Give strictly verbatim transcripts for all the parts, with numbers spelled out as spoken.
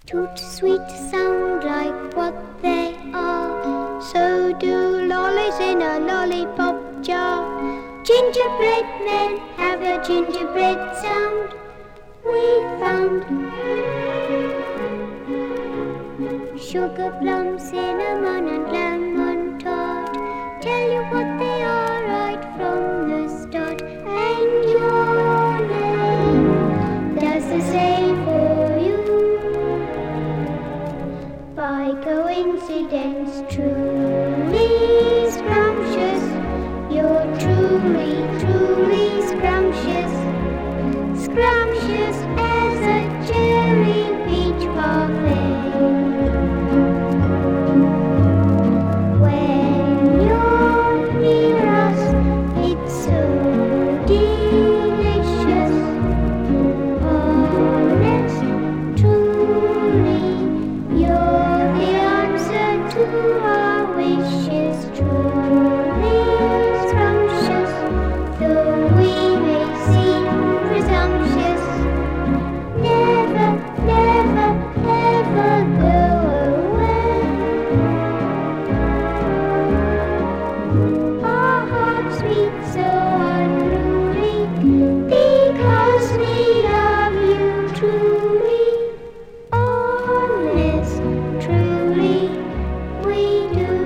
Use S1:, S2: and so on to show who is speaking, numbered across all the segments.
S1: Toot sweet sound like what they are. So do lollies in a lollipop jar. Gingerbread men have a gingerbread sound. We found sugar plum, cinnamon and lemon tart. Tell you what they are right from the start. And your name does the same for you. By coincidence, truly scrumptious. You're truly, truly scrumptious. Scrumptious as a cherry peach parfait. When you're near us, it's so delicious. Honest, truly, you're the answer to our wishes. Truly scrumptious, though we may seem presumptuous. Never, never, ever go away. Our hearts beat so unruly because we love you truly. Honest, truly, we do.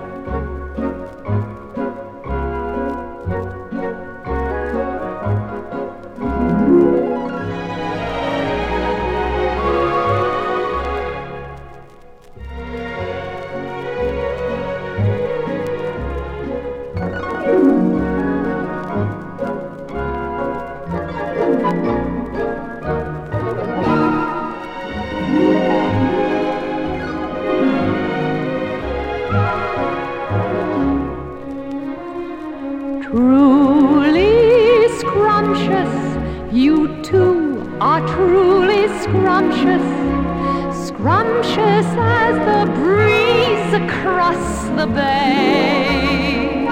S2: Truly scrumptious, you too are truly scrumptious. Scrumptious as the breeze across the bay.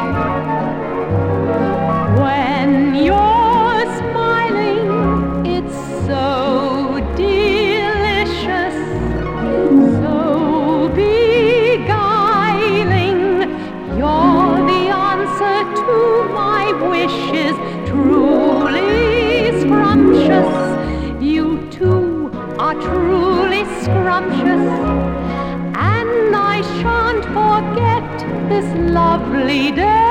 S2: When you're smiling, it's so delicious, so beguiling. You're the answer to my wishes, truly scrumptious. You too are truly scrumptious, and I shan't forget this lovely day.